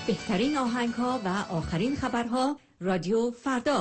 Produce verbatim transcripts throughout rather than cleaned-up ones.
بهترین آهنگ‌ها و آخرین خبرها رادیو فردا.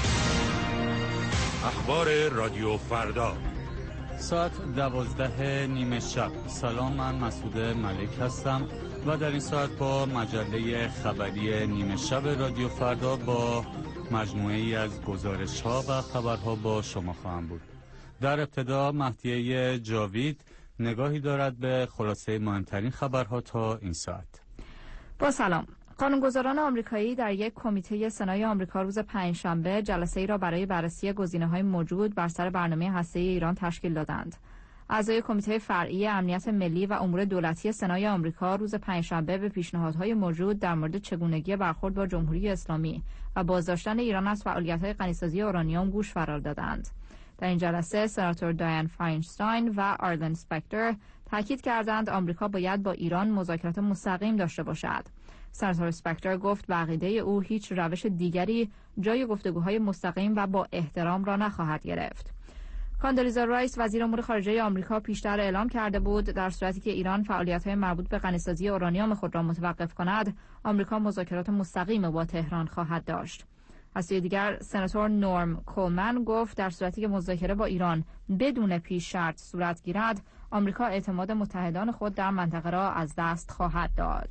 اخبار رادیو فردا ساعت دوازده نیمه شب. سلام، من مسعود ملک هستم و در این ساعت با مجله خبری نیمه شب رادیو فردا با مجموعه ای از گزارش ها و خبرها با شما خواهم بود. در ابتدا مهدیه جاوید نگاهی دارد به خلاصه مهمترین خبرها تا این ساعت. با سلام. قانونگذاران آمریکایی در یک کمیته سنای آمریکا روز پنجشنبه جلسه‌ای را برای بررسی گزینه‌های موجود بر سر برنامه هسته‌ای ایران تشکیل دادند. اعضای کمیته فرعی امنیت ملی و امور دولتی سنای آمریکا روز پنجشنبه به پیشنهادهای موجود در مورد چگونگی برخورد با جمهوری اسلامی و بازداشتن ایران از فعالیت‌های غنیسازی اورانیوم گوش فرار دادند. در این جلسه سناتور دایان فاینشتاین و آرلن اسپکتر تاکید کردند آمریکا باید با ایران مذاکرات مستقیم داشته باشد. سناتور اسپکتر گفت به عقیده او هیچ روش دیگری جای گفتگوهای مستقیم و با احترام را نخواهد گرفت. کاندولیزا رایس وزیر امور خارجه آمریکا پیشتر اعلام کرده بود در صورتی که ایران فعالیت‌های مربوط به غنیسازی اورانیوم خود را متوقف کند، آمریکا مذاکرات مستقیم با تهران خواهد داشت. از سوی دیگر سناتور نورم کولمن گفت در صورتی که مذاکره با ایران بدون پیش شرط صورت گیرد، آمریکا اعتماد متحدان خود در منطقه را از دست خواهد داد.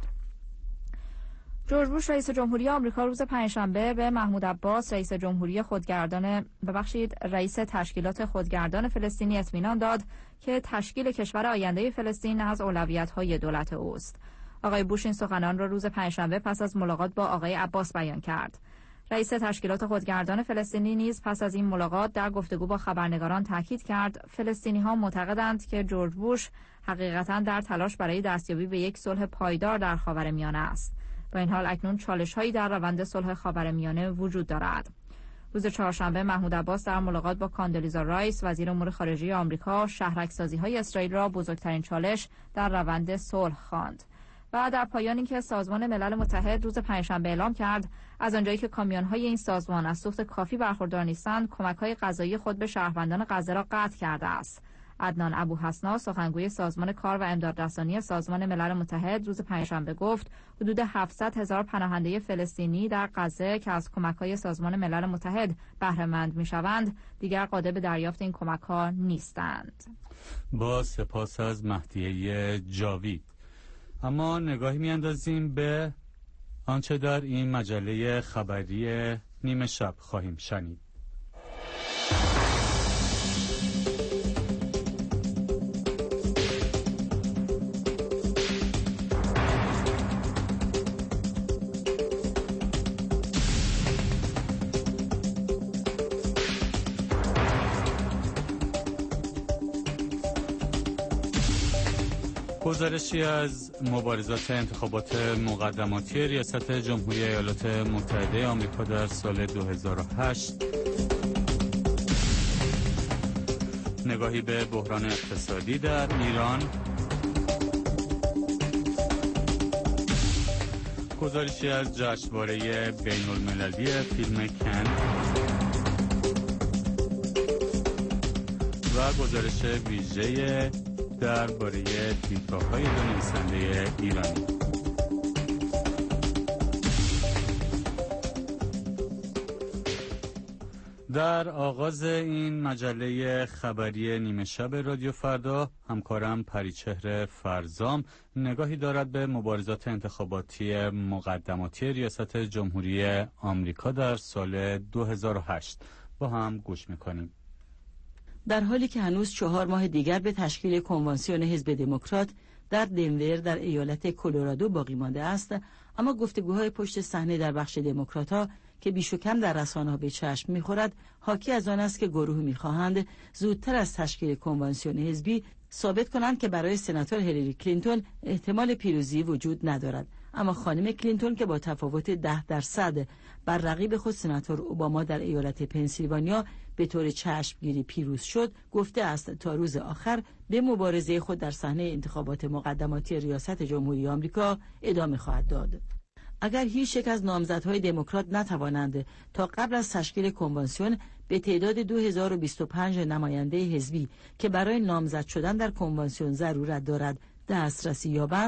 جورج بوش رئیس جمهوری آمریکا روز پنجشنبه به محمود عباس رئیس جمهوری خودگردان ببخشید رئیس تشکیلات خودگردان فلسطینی اطمینان داد که تشکیل کشور آینده فلسطین از اولویت‌های دولت اوست. آقای بوش این سخنان را روز پنجشنبه پس از ملاقات با آقای عباس بیان کرد. رئیس تشکیلات خودگردان فلسطینی نیز پس از این ملاقات در گفتگو با خبرنگاران تاکید کرد فلسطینی‌ها معتقدند که جورج بوش حقیقتاً در تلاش برای دستیابی به یک صلح پایدار در خاورمیانه است. با این حال اکنون چالش‌هایی در روند صلح خاورمیانه وجود دارد. روز چهارشنبه محمود عباس در ملاقات با کاندولیزا رایس وزیر امور خارجه آمریکا شهرک‌سازی‌های اسرائیل را بزرگترین چالش در روند صلح خواند. و در پایان اینکه سازمان ملل متحد روز پنجشنبه اعلام کرد از آنجایی که کامیون‌های این سازمان از سوخت کافی برخوردار نیستند، کمک‌های غذایی خود به شهروندان غزه را قطع کرده است. عدنان ابوحسنا سخنگوی سازمان کار و امدادرسانی سازمان ملل متحد روز پنجشنبه گفت حدود هفتصد هزار پناهنده فلسطینی در غزه که از کمک‌های سازمان ملل متحد بهره مند می‌شوند دیگر قادر به دریافت این کمک‌ها نیستند. با سپاس از مهدیه جاوید. اما نگاهی میاندازیم به آنچه در این مجله خبری نیمه شب خواهیم شنید. گزارشی از مبارزات انتخابات مقدماتی ریاست جمهوری ایالات متحده آمریکا در سال دو هزار و هشت، نگاهی به بحران اقتصادی در ایران، گزارشی از جشنواره بین المللی فیلم کن و گزارش ویژه درباره دیدگاه‌های دو نویسنده ایرانی. در آغاز این مجله خبری نیمه شب رادیو فردا همکارم پریچهر فرزام نگاهی دارد به مبارزات انتخاباتی مقدماتی ریاست جمهوری آمریکا در سال دو هزار و هشت. با هم گوش می‌کنیم. در حالی که هنوز چهار ماه دیگر به تشکیل کنوانسیون حزب دموکرات در دنور در ایالت کلرادو باقی مانده است، اما گفتگوهای پشت صحنه در بخش دموکرات‌ها که بیش و کم در رسانه‌ها به چشم می‌خورد حاکی از آن است که گروه می‌خواهند زودتر از تشکیل کنوانسیون حزبی ثابت کنند که برای سناتور هیلاری کلینتون احتمال پیروزی وجود ندارد. اما خانم کلینتون که با تفاوت ده درصد بر رقیب خود سناتور اوباما در ایالت پنسیلوانیا به طور چشمگیری پیروز شد، گفته است تا روز آخر به مبارزه خود در صحنه انتخابات مقدماتی ریاست جمهوری آمریکا ادامه خواهد داد. اگر هیچ یک از نامزدهای دموکرات نتوانند تا قبل از تشکیل کنوانسیون به تعداد دو هزار و بیست و پنج نماینده حزبی که برای نامزد شدن در کنوانسیون ضرورت دارد دسترسی یابند،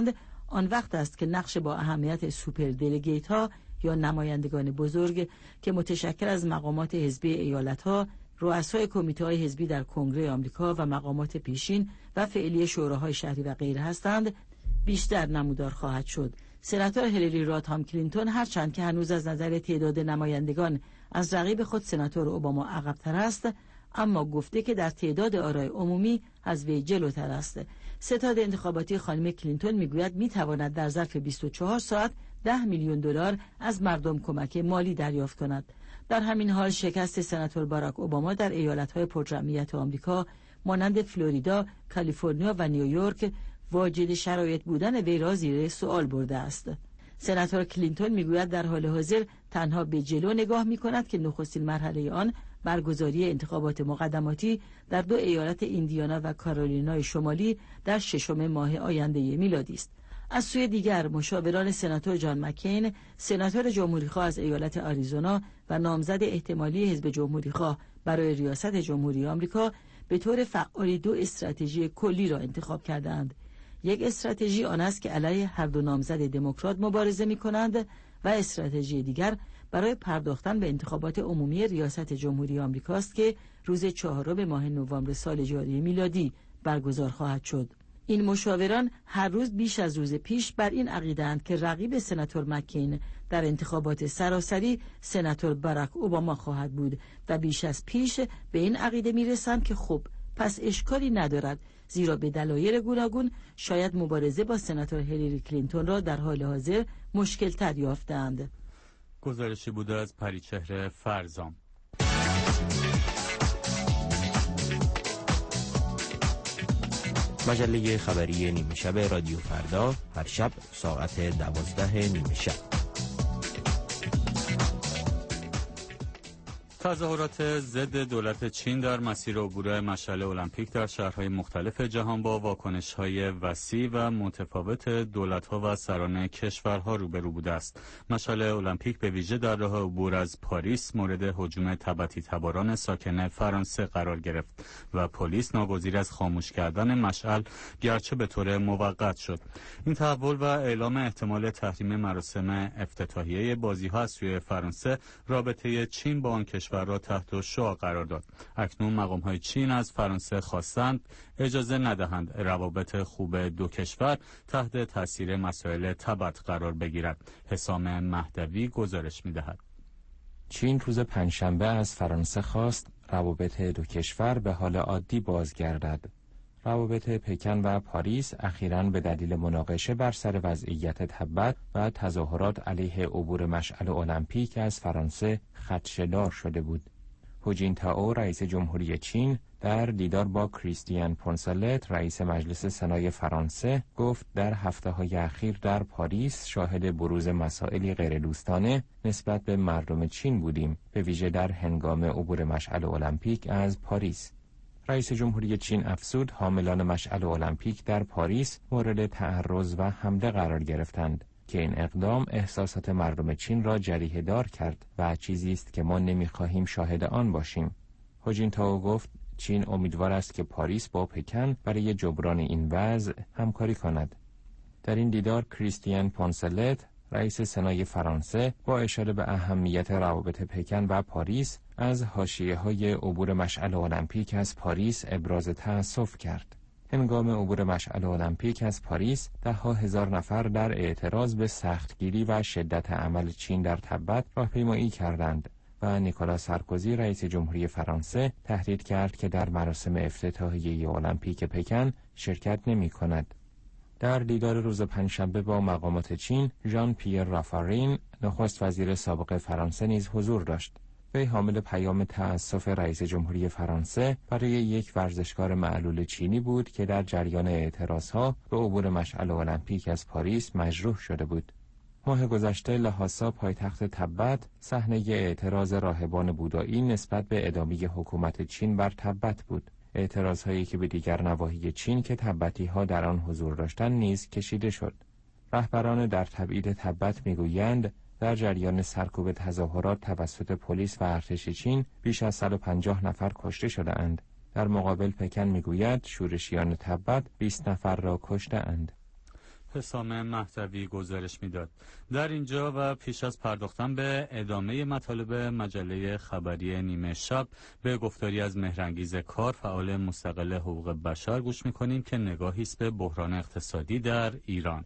آن وقت است که نقش با اهمیت سوپر دلگیت ها یا نمایندگان بزرگ که متشکل از مقامات حزبی ایالت‌ها، رؤسای کمیته‌های حزبی در کنگره آمریکا و مقامات پیشین و فعلی شوراهای شهری و غیره هستند، بیشتر نمودار خواهد شد. سناتور هیلاری رادهام کلینتون هرچند که هنوز از نظر تعداد نمایندگان از رقیب خود سناتور اوباما عقب‌تر است، اما گفته که در تعداد آرای عمومی از وی جلوتر است. ستاد انتخاباتی خانم کلینتون میگوید میتواند در ظرف بیست و چهار ساعت ده میلیون دلار از مردم کمک مالی دریافت کند. در همین حال شکست سناتور باراک اوباما در ایالت‌های پرجمعیت آمریکا مانند فلوریدا، کالیفرنیا و نیویورک واجد شرایط بودن وی را زیر سوال برده است. سناتور کلینتون میگوید در حال حاضر تنها به جلو نگاه میکند که نخستین مرحله آن برگزاری انتخابات مقدماتی در دو ایالت ایندیانا و کارولینای شمالی در ششم ماه آینده میلادی است. از سوی دیگر مشاوران سناتور جان مکین، سناتور جمهوریخواه از ایالت آریزونا و نامزد احتمالی حزب جمهوریخواه برای ریاست جمهوری آمریکا به طور فعالی دو استراتژی کلی را انتخاب کردند. یک استراتژی آن است که علیه هر دو نامزد دموکرات مبارزه می‌کنند و استراتژی دیگر برای پرداختن به انتخابات عمومی ریاست جمهوری آمریکاست که روز چهارم ماه نوامبر سال جاری میلادی برگزار خواهد شد. این مشاوران هر روز بیش از روز پیش بر این عقیده‌اند که رقیب سناتور مکین در انتخابات سراسری سناتور باراک اوباما خواهد بود و بیش از پیش به این عقیده میرسند که خب پس اشکالی ندارد، زیرا به دلایل گوناگون شاید مبارزه با سناتور هیلاری کلینتون را در حال حاضر مشکل تر یافتند. گزارشی بوده از پریچهره فرزام. مجله خبری نیمه شب رادیو فردا، هر شب ساعت دوازده نیمه شب. تظاهرات ضد دولت چین در مسیر عبور مشعل المپیک در شهرهای مختلف جهان با واکنش‌های وسیع و متفاوت دولت‌ها و سران کشورها روبرو بوده است. مشعل المپیک به ویژه در راه عبور از پاریس مورد هجوم تبتی تباران ساکن فرانسه قرار گرفت و پلیس ناگزیر از خاموش کردن مشعل گرچه به طور موقت شد. این تحول و اعلام احتمال تحریم مراسم افتتاحیه بازی‌ها از سوی فرانسه رابطه چین با آن کشور را تحت شعاع قرار داد. اکنون مقام‌های چین از فرانسه خواستند اجازه ندهند روابط خوب دو کشور تحت تاثیر مسائل تبت قرار بگیرد. حسام مهدوی گزارش می‌دهد. چین روز پنجشنبه از فرانسه خواست روابط دو کشور به حال عادی بازگردد. روابط پکن و پاریس اخیراً به دلیل مناقشه بر سر وضعیت تبت و تظاهرات علیه عبور مشعل المپیک از فرانسه خدشه‌دار شده بود. هو جینتائو رئیس جمهوری چین در دیدار با کریستیان پونسلت رئیس مجلس سنای فرانسه گفت در هفته‌های اخیر در پاریس شاهد بروز مسائلی غیردوستانه نسبت به مردم چین بودیم، به ویژه در هنگام عبور مشعل المپیک از پاریس. رئیس جمهوری چین افزود حاملان مشعل المپیک در پاریس مورد تعرض و حمله قرار گرفتند که این اقدام احساسات مردم چین را جریحه دار کرد و چیزی است که ما نمی‌خواهیم شاهد آن باشیم. هو جینتائو گفت چین امیدوار است که پاریس با پکن برای جبران این وضع همکاری کند. در این دیدار کریستیان پونسلت رئیس سنای فرانسه با اشاره به اهمیت روابط پکن و پاریس از حاشیه‌های عبور مشعل المپیک از پاریس ابراز تأسف کرد. هنگام عبور مشعل المپیک از پاریس ده‌ها هزار نفر در اعتراض به سختگیری و شدت عمل چین در تبت راهپیمایی کردند و نیکولا سارکوزی رئیس جمهوری فرانسه تهدید کرد که در مراسم افتتاحیه المپیک پکن شرکت نمی‌کند. در دیدار روز پنجشنبه با مقامات چین، ژان پیر رافارین نخست وزیر سابق فرانسه نیز حضور داشت. وی حامل پیام تأسف رئیس جمهوری فرانسه برای یک ورزشکار معلول چینی بود که در جریان اعتراضها به عبور مشعل المپیک از پاریس مجروح شده بود. ماه گذشته لاهاسا پایتخت تبت صحنه اعتراض راهبان بودایی نسبت به ادامه حکومت چین بر تبت بود. اعتراضهایی که به دیگر نواحی چین که تبتی‌ها در آن حضور داشتند نیز کشیده شد. رهبران در تبعید تبت میگویند در جریان سرکوب تظاهرات توسط پلیس و ارتش چین بیش از صد و پنجاه نفر کشته شده‌اند. در مقابل پکن میگوید شورشیان تبت بیست نفر را کشته اند. حسام مهدوی گزارش میداد. در اینجا و پیش از پرداختن به ادامه مطالب مجله خبری نیمه شب به گفتاری از مهرانگیز کار، فعال مستقل حقوق بشر، گوش میکنیم که نگاهی است به بحران اقتصادی در ایران.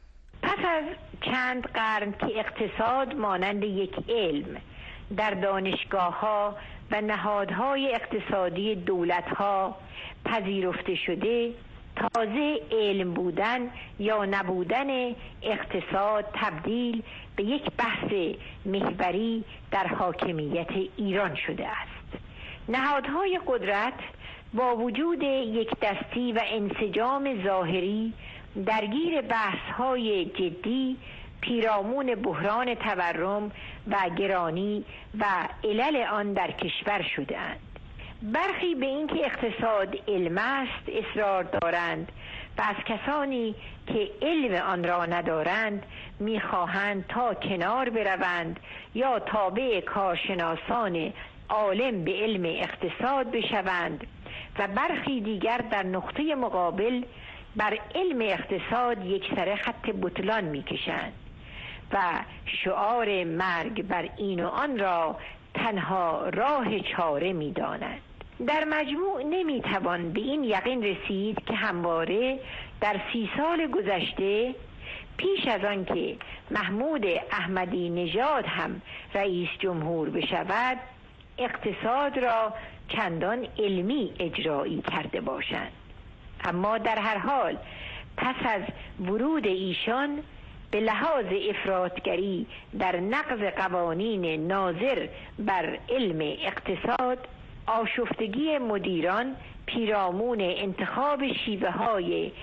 پس از چند قرن که اقتصاد مانند یک علم در دانشگاه‌ها و نهادهای اقتصادی دولت‌ها پذیرفته شده، تازه علم بودن یا نبودن اقتصاد تبدیل به یک بحث محوری در حاکمیت ایران شده است. نهادهای قدرت با وجود یک دستی و انسجام ظاهری درگیر بحث‌های جدی پیرامون بحران تورم و گرانی و علل آن در کشور شده‌اند. برخی به اینکه اقتصاد علم است اصرار دارند و از کسانی که علم آن را ندارند می‌خواهند تا کنار بروند یا تابع کارشناسان عالم به علم اقتصاد بشوند و برخی دیگر در نقطه مقابل بر علم اقتصاد یکسره خط بطلان می‌کشند و شعار مرگ بر این و آن را تنها راه چاره می‌دانند. در مجموع نمی‌توان به این یقین رسید که همواره در سی سال گذشته پیش از آن که محمود احمدی نژاد هم رئیس جمهور بشود اقتصاد را چندان علمی اجرایی کرده باشند. اما در هر حال پس از ورود ایشان به لحاظ افراطگری در نقض قوانین ناظر بر علم اقتصاد، آشفتگی مدیران پیرامون انتخاب شیوه های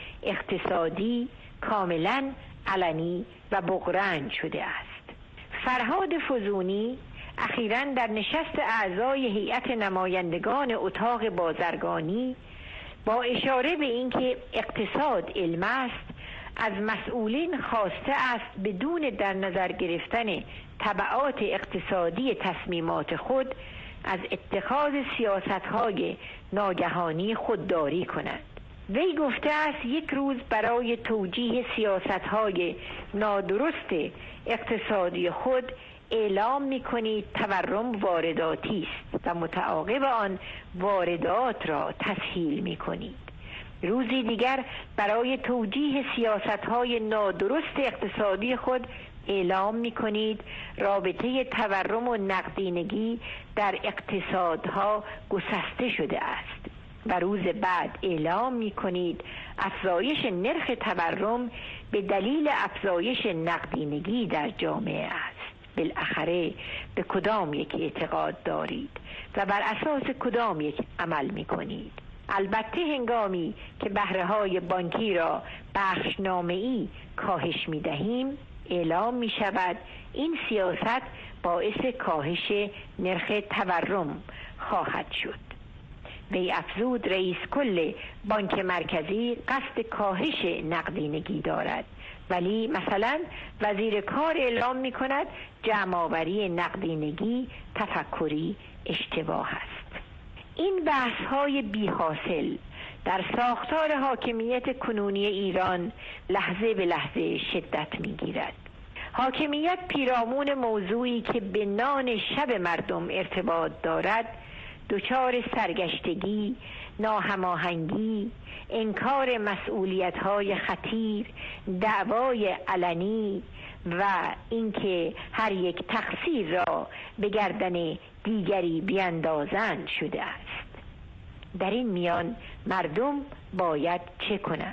اقتصادی کاملا علنی و بغرنج شده است. فرهاد فزونی اخیراً در نشست اعضای هیئت نمایندگان اتاق بازرگانی با اشاره به اینکه اقتصاد علم است از مسئولین خواسته است بدون در نظر گرفتن تبعات اقتصادی تصمیمات خود از اتخاذ سیاست‌های ناگهانی خودداری کنند. وی گفته است یک روز برای توجیه سیاست‌های نادرست اقتصادی خود اعلام می‌کنید تورم وارداتی است و متعاقب آن واردات را تسهیل می‌کنید. روزی دیگر برای توجیه سیاست‌های نادرست اقتصادی خود اعلام می‌کنید رابطه تورم و نقدینگی در اقتصادها گسسته شده است و روز بعد اعلام می‌کنید افزایش نرخ تورم به دلیل افزایش نقدینگی در جامعه است. بالاخره به کدام یک اعتقاد دارید و بر اساس کدام یک عمل می‌کنید؟ البته هنگامی که بهره‌های بانکی را بخشنامه‌ای کاهش می‌دهیم اعلام می‌شود این سیاست باعث کاهش نرخ تورم خواهد شد. وی افزود رئیس کل بانک مرکزی قصد کاهش نقدینگی دارد، ولی مثلا وزیر کار اعلام می‌کند جمع‌آوری نقدینگی تفکری اشتباه است. این بحث‌های بی‌حاصل در ساختار حاکمیت کنونی ایران لحظه به لحظه شدت می‌گیرد. حاکمیت پیرامون موضوعی که به نان شب مردم ارتباط دارد دچار سرگشتگی، ناهماهنگی، انکار مسئولیت‌های خطیر، دعوای علنی و اینکه هر یک تقصیر را به گردن دیگری بیاندازند شده است. در این میان مردم باید چه کنند؟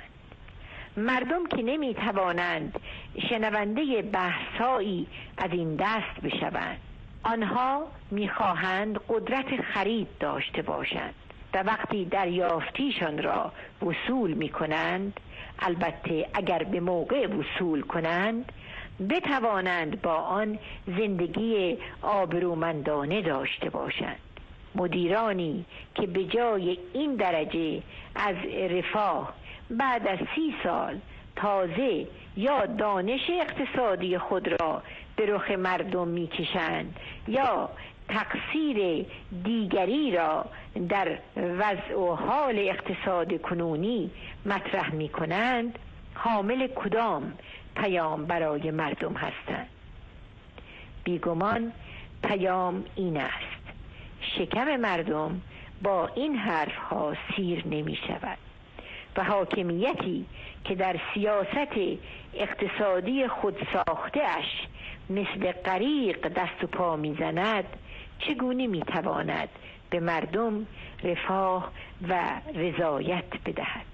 مردم که نمی توانند شنونده بحثایی از این دست بشوند، آنها میخواهند قدرت خرید داشته باشند و وقتی دریافتیشان را وصول می کنند، البته اگر به موقع وصول کنند، بتوانند با آن زندگی آبرومندانه داشته باشند. مدیرانی که به جای این درجه از رفاه بعد از سی سال تازه یا دانش اقتصادی خود را به رخ مردم میکشند یا تقصیر دیگری را در وضع و حال اقتصاد کنونی مطرح می کنند، حامل کدام پیام برای مردم هستند؟ بیگمان پیام این است: شکم مردم با این حرفها سیر نمی شود و حاکمیتی که در سیاست اقتصادی خود ساخته اش مثل غریق دست و پا می زند چگونه می تواند به مردم رفاه و رضایت بدهد؟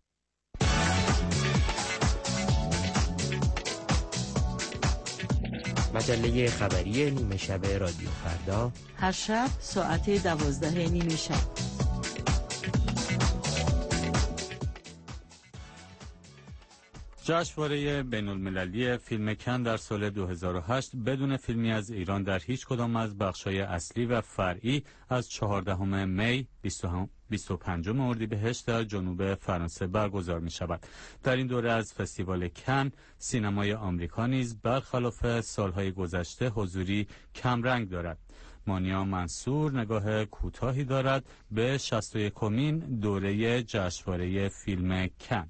مجله خبری نیمه شب رادیو فردا، هر شب ساعت دوازده نیمه شب. جشنواره بین‌المللی فیلم کن در سال دو هزار و هشت بدون فیلمی از ایران در هیچ کدام از بخش‌های اصلی و فرعی از چهاردهم می بیست و پنجم اردیبهشت در جنوب فرانسه برگزار می‌شود. در این دوره از فستیوال کن، سینمای آمریکا نیز برخلاف سالهای گذشته حضوری کمرنگ دارد. مانیا منصور نگاه کوتاهی دارد به شصت و یکمین دوره جشنواره فیلم کن.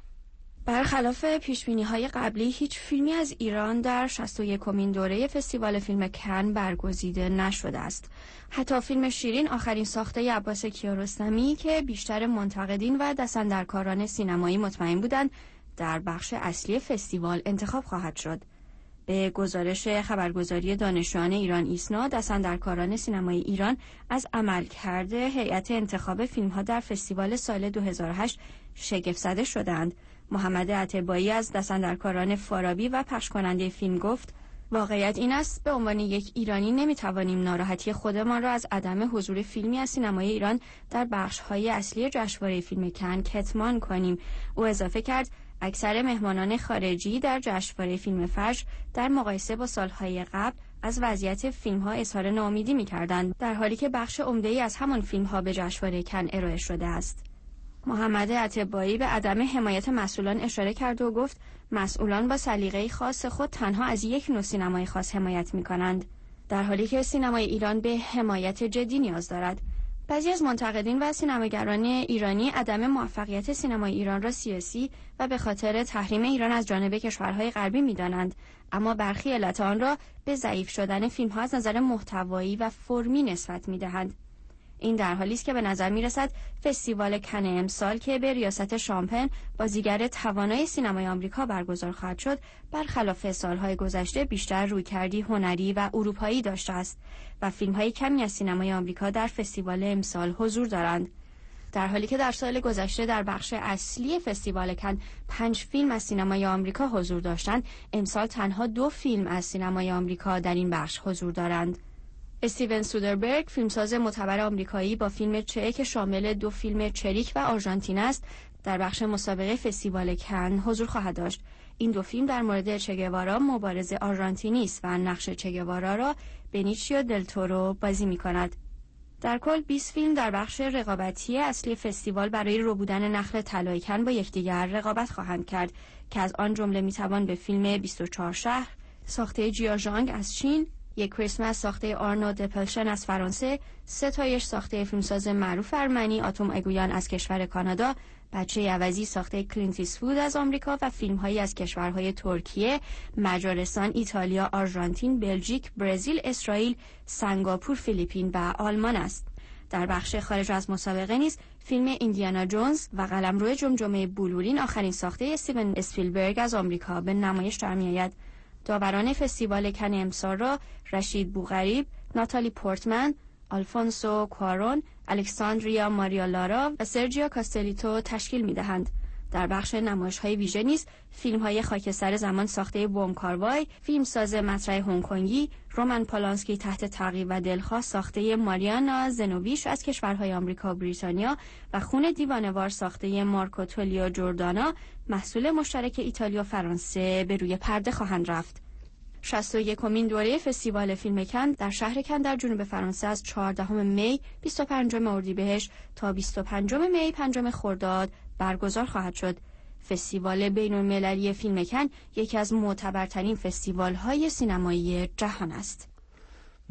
برخلاف پیشبینی‌های قبلی، هیچ فیلمی از ایران در شصت و یکمین دوره فستیوال فیلم کن برگزیده نشده است. حتی فیلم شیرین، آخرین ساخته عباس کیارستمی که بیشتر منتقدین و دستاندرکاران سینمایی مطمئن بودند در بخش اصلی فستیوال انتخاب خواهد شد. به گزارش خبرگزاری دانشجویان ایران ایسنا، دستاندرکاران سینمای ایران از عملکرد هیئت انتخاب فیلم‌ها در فستیوال سال دو هزار و هشت شگفت زده شدند. محمد عتبایی از دستاندرکاران فارابی و پخش کننده فیلم گفت: واقعیت این است به عنوان یک ایرانی نمیتوانیم ناراحتی خودمان را از عدم حضور فیلمی از سینمای ایران در بخش‌های اصلی جشنواره فیلم کن کتمان کنیم. او اضافه کرد: اکثر مهمانان خارجی در جشنواره فیلم فجر در مقایسه با سالهای قبل از وضعیت فیلم‌ها اظهار ناامیدی می‌کردند، در حالی که بخش عمده‌ای از همان فیلم‌ها به جشنواره کن ارائه شده است. محمد عتبایی به عدم حمایت مسئولان اشاره کرد و گفت: مسئولان با سلیقه‌ای خاص خود تنها از یک نوع سینمای خاص حمایت می‌کنند، در حالی که سینمای ایران به حمایت جدی نیاز دارد. بعضی از منتقدین و سینماگران ایرانی عدم موفقیت سینمای ایران را سیاسی و به خاطر تحریم ایران از جانب کشورهای غربی می‌دانند، اما برخی علت آن را به ضعیف شدن فیلم‌ها از نظر محتوایی و فرمی نسبت می‌دهند. این در حالی است که به نظر می‌رسد فستیوال کن امسال که به ریاست شامپن، بازیگر توانای سینمای آمریکا برگزار خواهد شد، برخلاف سالهای گذشته بیشتر رویکردی هنری و اروپایی داشته است و فیلم‌های کمی از سینمای آمریکا در فستیوال امسال حضور دارند. در حالی که در سال گذشته در بخش اصلی فستیوال کن پنج فیلم از سینمای آمریکا حضور داشتند، امسال تنها دو فیلم از سینمای آمریکا در این بخش حضور دارند. استیون سودربرگ، فیلمساز معتبر آمریکایی با فیلم چه که شامل دو فیلم چریک و آرژانتین است، در بخش مسابقه فستیوال کن حضور خواهد داشت. این دو فیلم در مورد چگوارا، مبارز آرژانتینی است و نقش چگوارا را بنیچیو دل تورو بازی می‌کند. در کل بیست فیلم در بخش رقابتی اصلی فستیوال برای ربودن نخل طلای کن با یکدیگر رقابت خواهند کرد که از آن جمله می‌توان به فیلم بیست و چهار شهر ساخته جیا ژانگ از چین، یک کریسمس ساخته آرنو دپلشن از فرانسه، ستایش ساخته فیلمساز معروف ارمنی آتوم اگویان از کشور کانادا، بچه عوضی ساخته کلینت ایستوود از آمریکا و فیلم‌هایی از کشورهای ترکیه، مجارستان، ایتالیا، آرژانتین، بلژیک، برزیل، اسرائیل، سنگاپور، فیلیپین و آلمان است. در بخش خارج از مسابقه نیز فیلم ایندیانا جونز و قلمرو جمجمه بلورین، آخرین ساخته استیون اسپیلبرگ از آمریکا، به نمایش در می‌آید. داوران فستیوال کن امسال را رشید بوغریب، ناتالی پورتمن، آلفونسو کوارون، الکساندریا ماریا لارا و سرجیو کاستلیتو تشکیل می‌دهند. در بخش نمایش‌های ویژه نیز فیلم‌های خاکستر زمان ساخته بوم کاروای، فیلمساز مطرح هنگ‌کنگی رومن پولانسکی تحت تعقیب و دلخواه ساخته ماریانا زنوویش از کشورهای آمریکا و بریتانیا و خون دیوانه‌وار ساخته مارکو تولیو جوردانا محصول مشترک ایتالیا و فرانسه به روی پرده خواهند رفت. شصت و یکمین دوره فستیوال فیلم کن در شهر کن در جنوب فرانسه از چهاردهم می بیست و پنجم اردیبهشت تا بیست و پنجم می پنجم خرداد برگزار خواهد شد. فستیوال بین‌المللی فیلم کن یکی از معتبرترین فستیوال‌های سینمایی جهان است.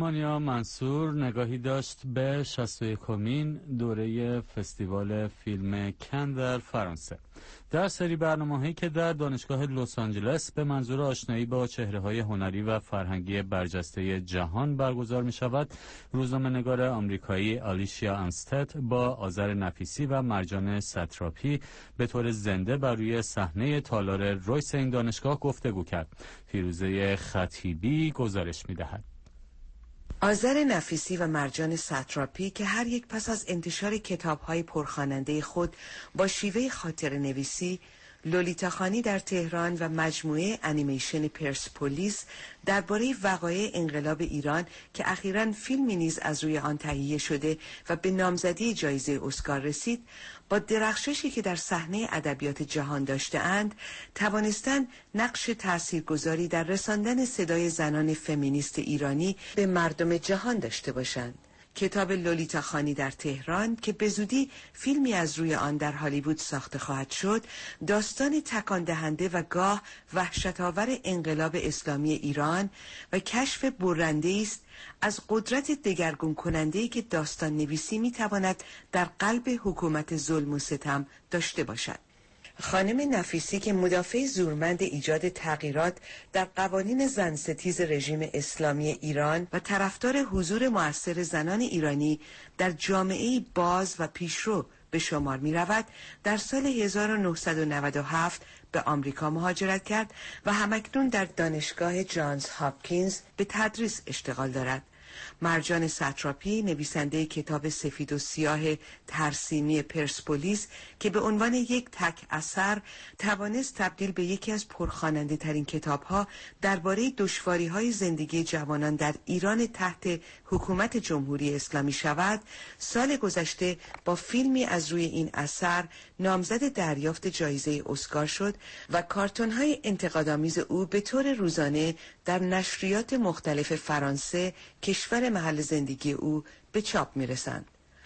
مانیا منصور نگاهی داشت به شصت و یکمین دوره فستیوال فیلم کن در فرانسه. در سری برنامه‌هایی که در دانشگاه لس آنجلس به منظور آشنایی با چهره‌های هنری و فرهنگی برجسته جهان برگزار می‌شود، روزنامه‌نگار آمریکایی آلیشیا آنستد با آذر نفیسی و مرجان ستراپی به طور زنده بر روی صحنه تالار رویس این دانشگاه گفتگو کرد. فیروزه خطیبی گزارش می‌دهد. آذر نفیسی و مرجان ستراپی که هر یک پس از انتشار کتاب‌های پرخواننده خود با شیوه خاطره نویسی، لولیتاخانی در تهران و مجموعه انیمیشن پرسپولیس درباره وقایع انقلاب ایران که اخیراً فیلمی نیز از روی آن تهیه شده و به نامزدی جایزه اسکار رسید، با درخششی که در صحنه ادبیات جهان داشته‌اند، توانستند نقش تاثیرگذاری در رساندن صدای زنان فمینیست ایرانی به مردم جهان داشته باشند. کتاب لولیتاخانی در تهران که به زودی فیلمی از روی آن در هالیوود ساخته خواهد شد، داستان تکان دهنده و گاه وحشت‌آور انقلاب اسلامی ایران و کشف برنده‌ای است از قدرت دگرگون کننده‌ای که داستان نویسی می‌تواند در قلب حکومت ظلم و ستم داشته باشد. خانم نفیسی که مدافع زورمند ایجاد تغییرات در قوانین زنستیز رژیم اسلامی ایران و طرفدار حضور مؤثر زنان ایرانی در جامعه باز و پیشرو به شمار می رود، در سال هزار و نهصد و نود و هفت به آمریکا مهاجرت کرد و همکنون در دانشگاه جانز هاپکینز به تدریس اشتغال دارد. مرجان ستراپی نویسنده کتاب سفید و سیاه ترسیمی پرسپولیس که به عنوان یک تک اثر توانست تبدیل به یکی از پرخواننده ترین کتاب ها درباره دشواری های زندگی جوانان در ایران تحت حکومت جمهوری اسلامی شود، سال گذشته با فیلمی از روی این اثر نامزد دریافت جایزه اسکار شد و کارتون های انتقادآمیز او به طور روزانه در نشریات مختلف فرانسه، کشور محل زندگی او، به چاپ میرسند.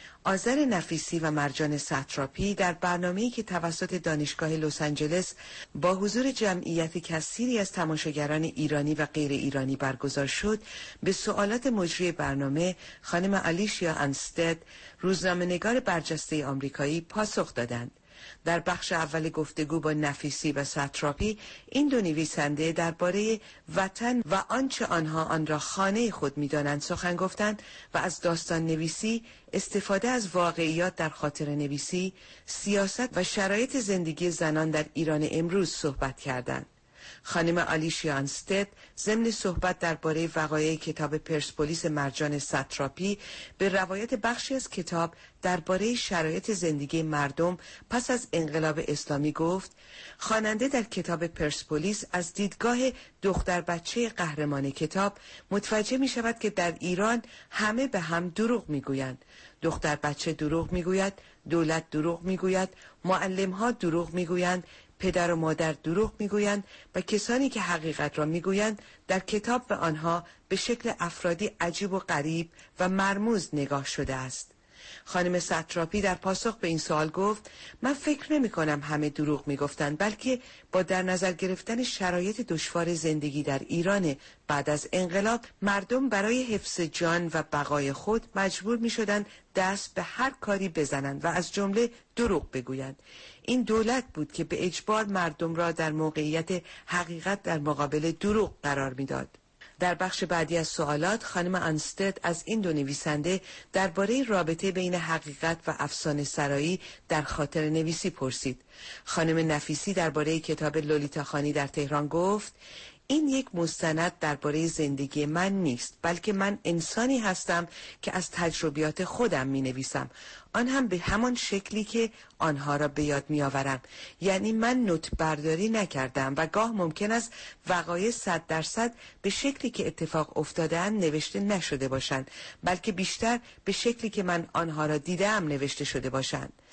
آذر نفیسی و مرجان ستراپی در برنامه‌ای که توسط دانشگاه لس آنجلس با حضور جمعیت کثیری از تماشاگران ایرانی و غیر ایرانی برگزار شد، به سوالات مجری برنامه خانم آلیشیا آنستد، روزنامه‌نگار برجسته آمریکایی، پاسخ دادند. در بخش اول گفتگو با نفیسی و ستراپی، این دو نویسنده درباره وطن و آنچه آنها آن را خانه خود می‌دانند سخن گفتند و از داستان نویسی، استفاده از واقعیات در خاطره نویسی، سیاست و شرایط زندگی زنان در ایران امروز صحبت کردند. خانم آلیشیا آنستد ضمن صحبت درباره وقایع کتاب پرسپولیس مرجان ستراپی به روایت بخشی از کتاب درباره شرایط زندگی مردم پس از انقلاب اسلامی گفت: خواننده در کتاب پرسپولیس از دیدگاه دختر بچه قهرمان کتاب متوجه می شود که در ایران همه به هم دروغ می گویند. دختر بچه دروغ می گوید، دولت دروغ می گوید، معلم ها دروغ می گویند، پدر و مادر دروغ میگویند و کسانی که حقیقت را میگویند در کتاب به آنها به شکل افرادی عجیب و غریب و مرموز نگاه شده است. خانم ستراپی در پاسخ به این سوال گفت: من فکر نمی کنم همه دروغ می گفتند، بلکه با در نظر گرفتن شرایط دشوار زندگی در ایران بعد از انقلاب، مردم برای حفظ جان و بقای خود مجبور می شدند دست به هر کاری بزنند و از جمله دروغ بگویند. این دولت بود که به اجبار مردم را در موقعیت حقیقت در مقابل دروغ قرار می داد. در بخش بعدی از سوالات، خانم آنستد از این دو نویسنده درباره رابطه بین حقیقت و افسانه سرایی در خاطر نویسی پرسید. خانم نفیسی درباره کتاب لولیتاخانی در تهران گفت: این یک مستند درباره زندگی من نیست، بلکه من انسانی هستم که از تجربیات خودم می نویسم، آن هم به همان شکلی که آنها را به یاد می آورم. یعنی من نوت برداری نکردم و گاه ممکن است وقایع صد درصد به شکلی که اتفاق افتاده‌اند نوشته نشده باشند، بلکه بیشتر به شکلی که من آنها را دیدم نوشته شده باشند.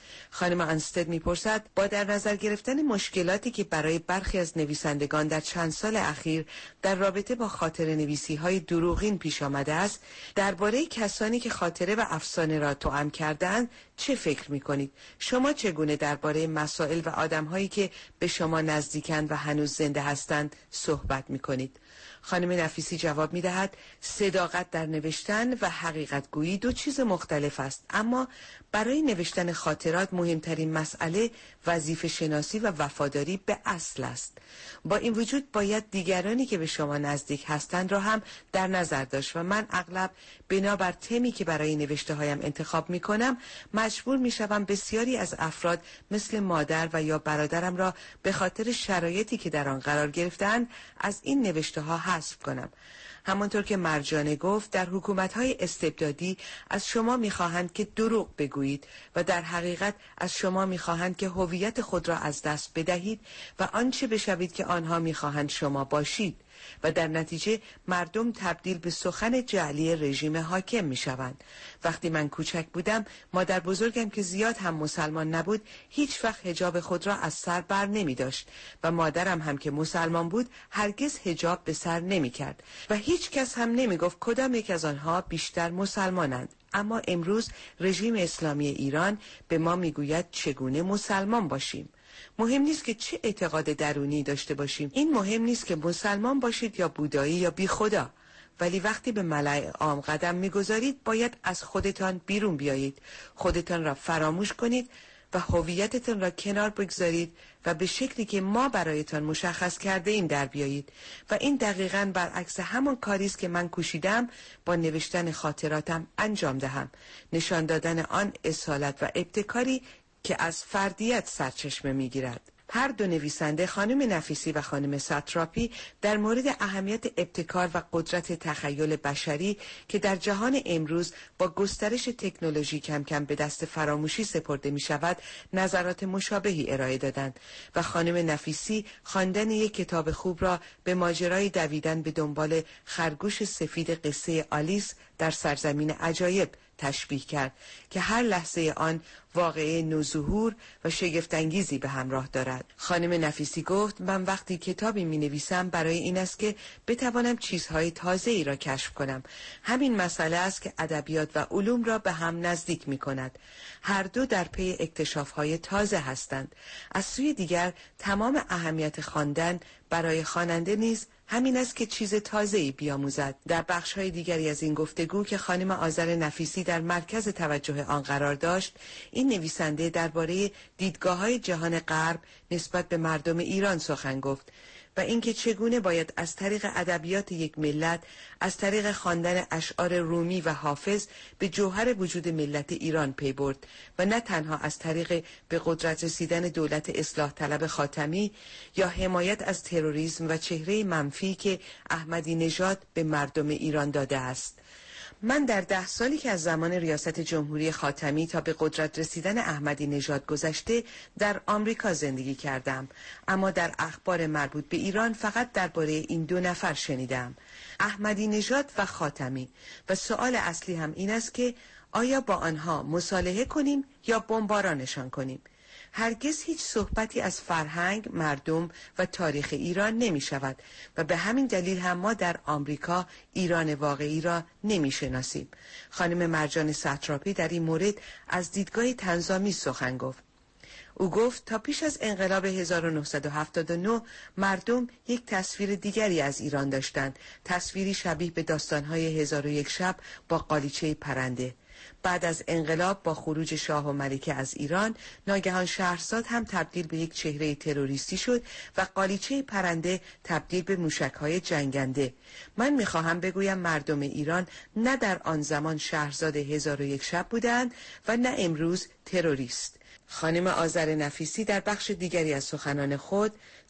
خانم آنستد میپرسد با در نظر گرفتن مشکلاتی که برای برخی از نویسندگان در چند سال اخیر در رابطه با خاطره نویسی های دروغین پیش آمده است، درباره کسانی که خاطره و افسانه را توأم کردند چه فکر میکنید؟ شما چگونه درباره مسائل و آدمهایی که به شما نزدیکند و هنوز زنده هستند صحبت میکنید؟ خانم نفیسی جواب میدهد صداقت در نوشتن و حقیقت گویی دو چیز مختلف است، اما برای نوشتن خاطرات مهمترین مسئله وظیفه شناسی و وفاداری به اصل است. با این وجود باید دیگرانی که به شما نزدیک هستند را هم در نظر داشت و من اغلب بنابر تمی که برای نوشته هایم انتخاب می کنم مجبور می شوم بسیاری از افراد مثل مادر و یا برادرم را به خاطر شرایطی که در آن قرار گرفتند از این نوشته ها حذف کنم. همانطور که مرجانه گفت، در حکومت‌های استبدادی از شما می‌خواهند که دروغ بگویید و در حقیقت از شما می‌خواهند که هویت خود را از دست بدهید و آنچه بشوید که آنها می‌خواهند شما باشید و در نتیجه مردم تبدیل به سخن جعلی رژیم حاکم می‌شوند. وقتی من کوچک بودم، مادر بزرگم که زیاد هم مسلمان نبود، هیچ وقت حجاب خود را از سر بر نمی‌داشت و مادرم هم که مسلمان بود، هرگز حجاب به سر نمی‌کرد و هیچ کس هم نمی‌گفت کدام یک از آنها بیشتر مسلمانند. اما امروز رژیم اسلامی ایران به ما میگوید چگونه مسلمان باشیم. مهم نیست که چه اعتقاد درونی داشته باشیم. این مهم نیست که مسلمان باشید یا بودایی یا بی خدا. ولی وقتی به ملأ عام قدم میگذارید باید از خودتان بیرون بیایید. خودتان را فراموش کنید و هویتتان را کنار بگذارید و به شکلی که ما برایتان مشخص کرده ایم در بیایید. و این دقیقاً برعکس همان کاری است که من کوشیدم با نوشتن خاطراتم انجام دهم. نشان دادن آن اصالت و ابتکاری که از فردیت سرچشمه میگیرد. هر دو نویسنده، خانم نفیسی و خانم ساتراپی، در مورد اهمیت ابتکار و قدرت تخیل بشری که در جهان امروز با گسترش تکنولوژی کم کم به دست فراموشی سپرده می شود نظرات مشابهی ارائه دادند و خانم نفیسی خواندن یک کتاب خوب را به ماجرای دویدن به دنبال خرگوش سفید قصه آلیس در سرزمین عجایب تشبیه کرد که هر لحظه آن واقعه نوظهور و شگفت‌انگیزی به همراه دارد. خانم نفیسی گفت من وقتی کتابی می نویسم برای این است که بتوانم چیزهای تازه‌ای را کشف کنم. همین مسئله است که ادبیات و علوم را به هم نزدیک می کند. هر دو در پی اکتشاف‌های تازه هستند. از سوی دیگر تمام اهمیت خواندن برای خواننده نیز همین است که چیز تازه‌ای بیاموزد. در بخش‌های دیگری از این گفتگو که خانم آذر نفیسی در مرکز توجه آن قرار داشت، این نویسنده درباره دیدگاه‌های جهان غرب نسبت به مردم ایران سخن گفت و اینکه چگونه باید از طریق ادبیات یک ملت، از طریق خواندن اشعار رومی و حافظ به جوهر وجود ملت ایران پی برد و نه تنها از طریق به قدرت رسیدن دولت اصلاح طلب خاتمی یا حمایت از تروریسم و چهره منفی که احمدی نژاد به مردم ایران داده است. من در ده سالی که از زمان ریاست جمهوری خاتمی تا به قدرت رسیدن احمدی نژاد گذشته در آمریکا زندگی کردم، اما در اخبار مربوط به ایران فقط درباره این دو نفر شنیدم، احمدی نژاد و خاتمی، و سؤال اصلی هم این است که آیا با آنها مصالحه کنیم یا بمبارانشان کنیم؟ هرگز هیچ صحبتی از فرهنگ، مردم و تاریخ ایران نمی شود و به همین دلیل هم ما در آمریکا ایران واقعی را نمی شناسیم. خانم مرجان ساتراپی در این مورد از دیدگاه طنزآمیز سخن گفت. او گفت تا پیش از انقلاب هزار و نهصد و هفتاد و نه مردم یک تصویر دیگری از ایران داشتند، تصویری شبیه به داستانهای هزار و یک شب با قالیچه پرنده. بعد از انقلاب با خروج شاه و ملکه از ایران، ناگهان شهرزاد هم تبدیل به یک چهره تروریستی شد و قالیچه پرنده تبدیل به موشک‌های جنگنده. من می‌خواهم بگویم مردم ایران نه در آن زمان شهرزاد هزار و یک شب بودند و نه امروز تروریست. خانم آذر نفیسی در بخش دیگری از سخنان خود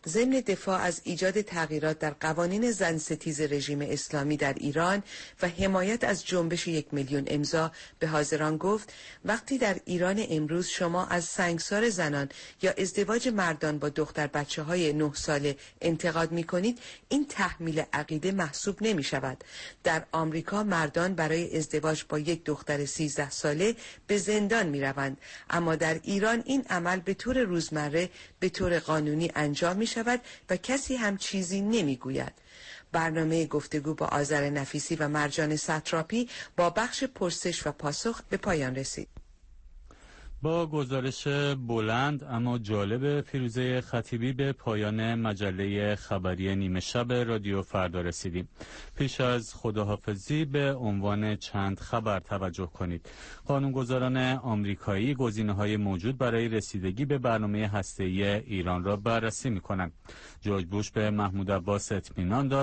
ضمن دفاع از ایجاد تغییرات در قوانین زن ستیز رژیم اسلامی در ایران و حمایت از جنبش یک میلیون امضا به حاضران گفت وقتی در ایران امروز شما از سنگسار زنان یا ازدواج مردان با دختر بچه های نه ساله انتقاد می کنید، این تحمیل عقیده محسوب نمی شود. در آمریکا مردان برای ازدواج با یک دختر سیزده ساله به زندان می روند، اما در ایران این عمل به طور روزمره به طور قانونی انجام می شود و کسی هم چیزی نمی گوید. برنامه گفتگو با آذر نفیسی و مرجان ستراپی با بخش پرسش و پاسخ به پایان رسید. با گزارش بلند اما جالب فیروزه خطیبی به پایان مجله خبری نیمه شب رادیو فردا رسیدیم. پیش از خداحافظی به عنوان چند خبر توجه کنید. قانونگذاران آمریکایی گزینه‌های موجود برای رسیدگی به برنامه هسته‌ای ایران را بررسی می‌کنند. جورج بوش به محمود عباس اطمینان داد